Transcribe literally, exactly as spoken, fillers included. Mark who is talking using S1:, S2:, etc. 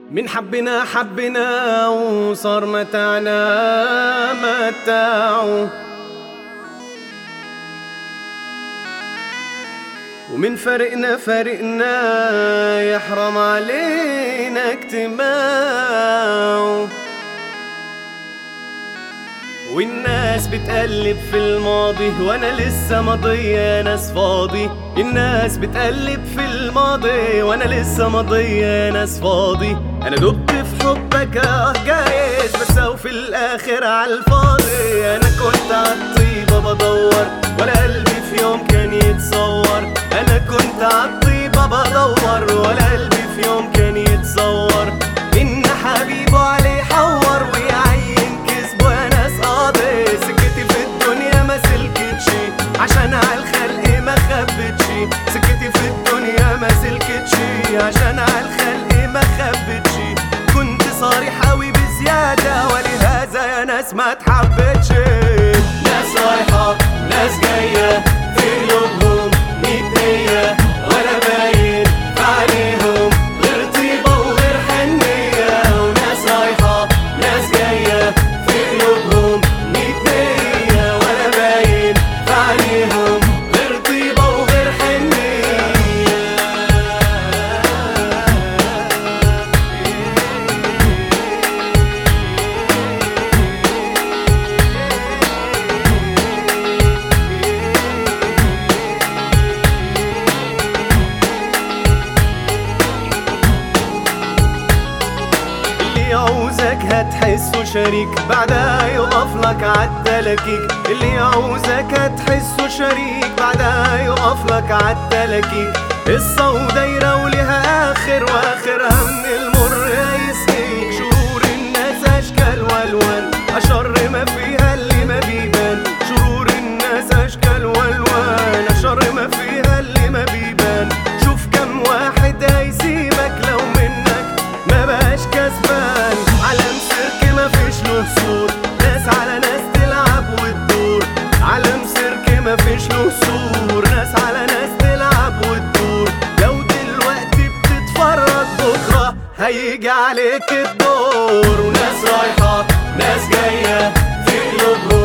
S1: من حبنا حبنا وصار متاعنا متاعه، ومن فرقنا فرقنا يحرم علينا اجتماعه. والناس بتقلب في الماضي وانا لسه ماضي يا ناس فاضي. الناس بتقلب في الماضي وانا لسه ماضي يا ناس فاضي. انا دبت في حبك اه جايز بس او في الاخر عالفاضي. انا كنت عالطيبة بدور ولا قلبي في يوم كان يتصور. انا كنت عالطيبة بدور ولا قلبي في يوم كان يتصور. ان حبيبه عليه حور ويعين كسبه يا ناس قاضي. سكتي في الدنيا ما سلكتشي عشان عالخلق ما خبتشي. سكتي في الدنيا ما سلكتشي عشان عالخلق ما خبتشي. كنت صريح قوي بزيادة ولهذا يا ناس ما تحبتش. ناس رايحة ناس جاية في قلوبهم ميت نية ولا باين في عينيهم غير طيبة وغير حنية. وناس رايحة ناس جاية في قلوبهم ميت نية ولا باين في عينيهم غير طيبة وغير حنية. اللي يعوزك هتحسه شريك بعدها يقف لك عالتلاكيك. اللي يعوزك هتحسه شريك بعدها يقف لك عالتلاكيك. قصة ودايرة ولها آخر وآخرها من المر هيسقيك. شرور الناس أشكال والوان أشر ما فيها اللي ما بيبان. شرور الناس أشكال والوان أشر ما فيها اللي ما بيبان. شوف كم واحد هيسيبك لو منك ما بقاش كسبان. عالم سيرك ما فيش له سور ناس على ناس تلعب وتدور. عالم سيرك ما فيش له سور ناس على ناس تلعب وتدور. لو دلوقتي بتتفرج بكرة هيجي عليك الدور. وناس رايحة ناس جاية في قلوبهم